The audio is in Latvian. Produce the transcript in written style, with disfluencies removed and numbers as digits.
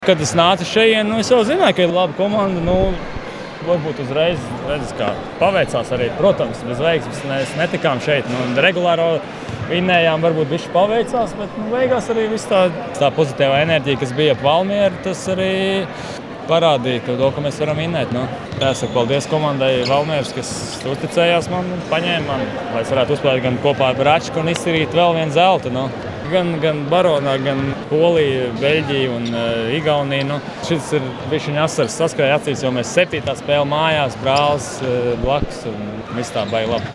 Kad es nācu šeit, es jau zināju, ka ir laba komanda. Varbūt uzreiz redzes, kā paveicās arī. Protams, bez veiksmes mēs netikām šeit. Regulāro vinējām, varbūt bišķi paveicās, bet beigās arī viss tā pozitīvā enerģija, kas bija ap Valmieru, tas arī parādīja to, ka mēs varam vinēt. Jāsaka paldies komandai Valmieras, kas uzticējās man un paņēma mani, lai es varētu uzspēlēt gan kopā ar Račku un izcīnīt vēl vienu zeltu. Gan Baronā, gan Polija, Beļģija un Igaunija. Šis ir bišķiņ asars saskrēja acīs, jo mēs 7. spēle mājās, brālis blakus un viss tā baigi labi.